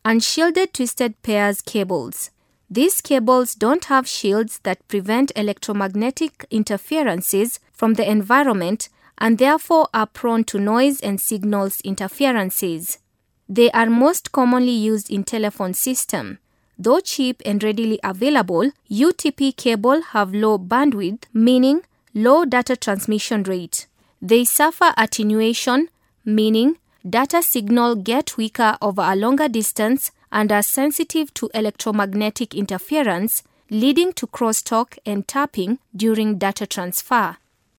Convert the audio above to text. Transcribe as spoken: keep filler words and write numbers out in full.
Unshielded twisted pairs cables. These cables don't have shields that prevent electromagnetic interferences from the environment and therefore are prone to noise and signals interferences. They are most commonly used in telephone system. Though cheap and readily available, U T P cables have low bandwidth, meaning low data transmission rate. They suffer attenuation, meaning data signal get weaker over a longer distance and are sensitive to electromagnetic interference, leading to crosstalk and tapping during data transfer.